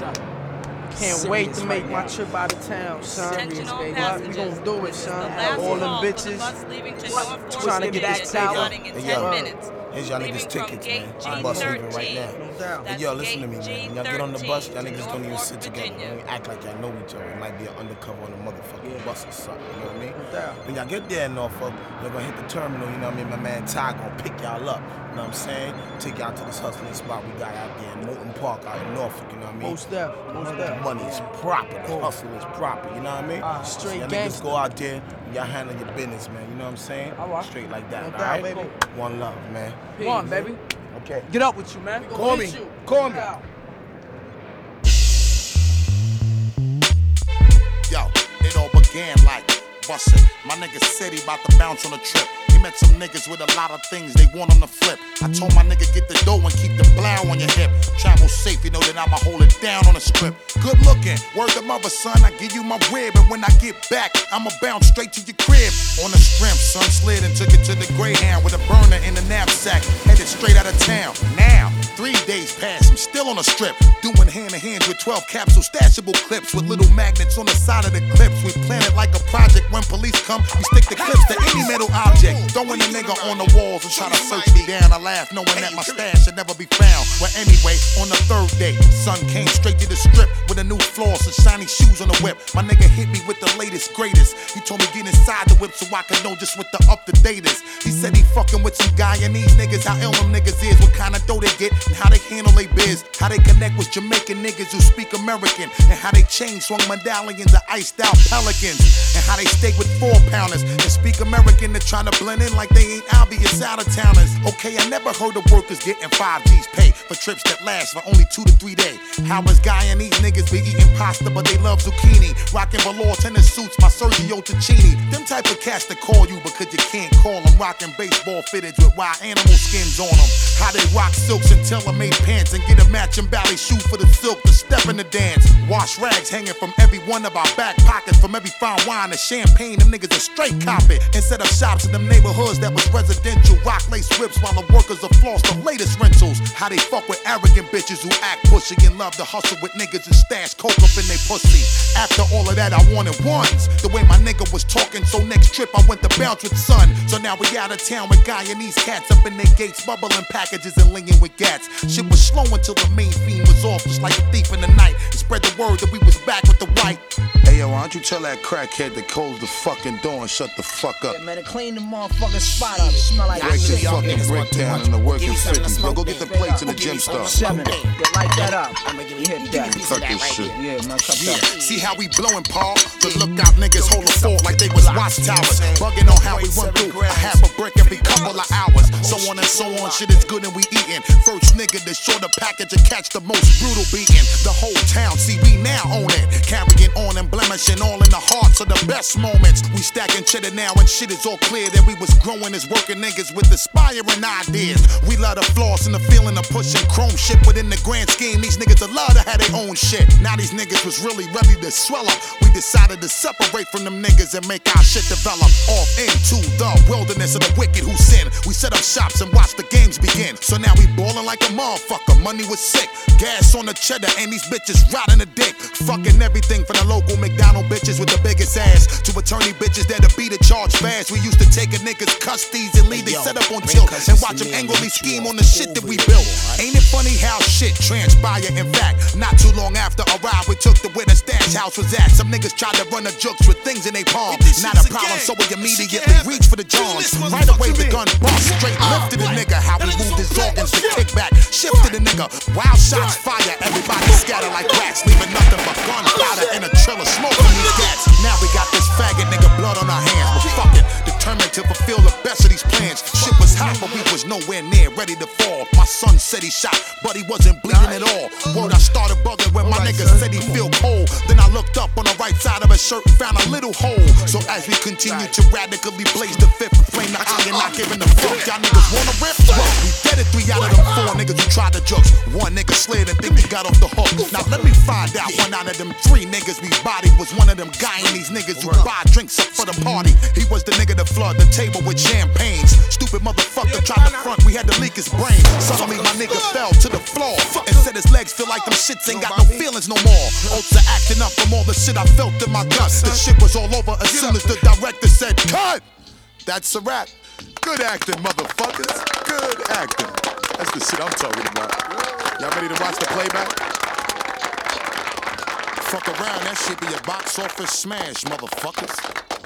Can't wait to make my trip out of town, son. We gon' do it, son. All them bitches trying to get this paper. Hey, yo, here's y'all niggas' tickets, man. The bus leaving right now. Hey, yo, listen to me, man. When y'all get on the bus, y'all niggas don't even sit together. Y'all don't act like y'all know each other. It might be an undercover on the motherfucking bus or something, you know what I mean? When y'all get there in Norfolk, you're gonna hit the terminal, you know what I mean? My man Ty gonna pick y'all up, you know what I'm saying? Take y'all to this hustling spot we got out there in Moulton Park out in Norfolk, you know what I mean? Most def. The money is proper, the hustle is proper, you know what I mean? Straight y'all gangster. niggas go out there, y'all handle your business, man, you know what I'm saying? Straight like that, No alright? doubt, baby. One love, man. Come on, baby. Okay. Get up with you, man. Call me. Call me. Yo, it all began like bustin'. My nigga said he about to bounce on a trip. He met some niggas with a lot of things they want on the flip. I told my nigga get the dough and keep the blow on your hip. Travel safe, you know that I'ma hold it down on the script. Good looking, word to mother, son, I give you my rib. And when I get back, I'ma bounce straight to your crib. On the strength, son, slid and took it to the Greyhound with a burner in the knapsack. Headed straight out of town. Now, 3 days past, I'm still on the strip. Doing hand-to-hands with 12 capsule stashable clips with little magnets on the side of the clips. We plan it like a project. When police come, we stick the clips to any metal object. Throwing a nigga on the walls and try to search me down. I laugh knowing that my stash should never be found. Well, anyway, on the third day, son came straight to the strip with a new floss and shiny shoes on the whip. My nigga hit me with the latest, greatest. He told me get inside the whip so I could know just what the up-to-date is. He said he fucking with some Guyanese niggas, how ill them niggas is, what kind of dough they get, and how they handle they biz. How they connect with Jamaican niggas who speak American, and how they chain swung medallions of iced out pelicans, and how they stay with 4-pounders and speak American. They're trying to blend in like they ain't obvious out-of-towners. Okay, I never heard of workers getting 5 G's pay for trips that last for only 2 to 3 days. How is Guyanese niggas be eating pasta but they love zucchini? Rocking velour tennis suits by Sergio Tacchini. Them type of cats that call you because you can't call them. Rocking baseball fitteds with wild animal skins on them. How they rock silks and tailor-made pants and get a matching ballet shoe for the silk to step in the dance. Wash rags hanging from every one of our back pockets. From every fine wine and champagne, them niggas are straight cop it. And set up shops in them neighborhoods that was residential. Rock lace whips while the workers are floss the latest rentals. How they fuck with arrogant bitches who act pushy and love to hustle with niggas and stash coke up in they pussy. After all of that, I wanted ones. The way my nigga was talking, so next trip I went to bounce with son. So now we out of town with Guyanese cats up in their gates, bubbling packages and linking with gats. Shit was slow until the main fiend was off, just like a thief in the night. And spread the word that we was back with the white. Hey yo, why don't you tell that crackhead to close the fucking door and shut the fuck up? Yeah, man, to clean the motherfucking spot up. Smell like Break shit. this fucking brick down in the working 50s. Yo, go get the plates in the gym stuff. 7. You light that up. You hit that. Fuck this shit. Yeah, man, cut that. See how we blowing, Paul? The lookout niggas hold the fort like they was watchtowers. Bugging on how we run through a half a brick every couple of hours. So on and so on, shit is good and we eatin'. First nigga to short the package and catch the most brutal beating. The whole town, see we now own it. Carrying on and blemishing all in the hearts of the best moments. We stacking cheddar now and shit is all clear that we was growing as working niggas with aspiring ideas. We love the floss and the feeling of pushing chrome shit, but in the grand scheme, these niggas a lot to have their own shit. Now these niggas was really ready to swell up. We decided to separate from them niggas and make our shit develop. Off into the wilderness of the wicked who sin. We set up shops and watch the games begin. So now we ballin' like a motherfucker. Money was sick, gas on the cheddar, and these bitches riding the dick. Fucking everything from the local McDonald bitches with the biggest ass to attorney bitches that'll beat a charge fast. We used to take a nigga's custodies and leave they set up on tilt and watch them angrily scheme on the shit that we built. Ain't it funny how shit transpire? In fact, not too long after a ride, we took the where the stash house was at. Some niggas tried to run the jokes with things in they palm. Not a problem, so we immediately reached for the Johns. Right away, the gun bust straight lifted the nigga. How we moved his organs to kick back, shifted the nigga. Wild shots fire, everybody scatter like rats, leaving nothing but gunpowder and a trail of smoke from these cats. Now we got this faggot nigga blood on our hands. We're fucking determined to fulfill the best of these plans. Shit was hot, but we was nowhere near ready to fall. My son said he shot, but he wasn't bleeding at all. Word, I started bugging when my nigga said he feel cold. Then I looked up on the right side of his shirt and found a little hole. So as we continue to radically blaze the fifth flame, the iron not giving a fuck. Y'all niggas wanna rip? Well, we dead at 3 out of them 4 niggas who tried the drugs. One nigga slid and think he got off the hook. Now let me find out. One out of them 3 niggas we bodied was one of them Guyanese niggas who buy drinks up for the party. He was the nigga that flood the table with champagnes. Stupid motherfucker tried to front, we had to leak his brain. Suddenly my nigga fell to the floor and said his legs feel like them shits ain't got no feelings no more. Ultra acting up from all the shit I felt in my gut. The shit was all over as soon as the director said, cut! That's a wrap. Good acting, motherfuckers. Good acting. That's the shit I'm talking about. Y'all ready to watch the playback? Fuck around, that shit be a box office smash, motherfuckers.